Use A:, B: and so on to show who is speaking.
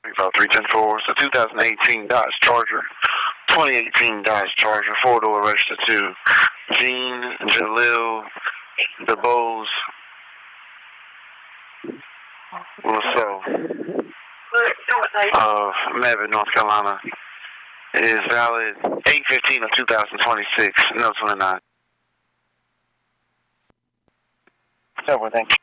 A: 35310 It's a 2018 Dodge Charger. 2018 Dodge Charger, four-door registered to Jean Jalil DeBose Rousseau of Mebane, North Carolina. It is valid 8/15 of 2026, no 29. So, thank you.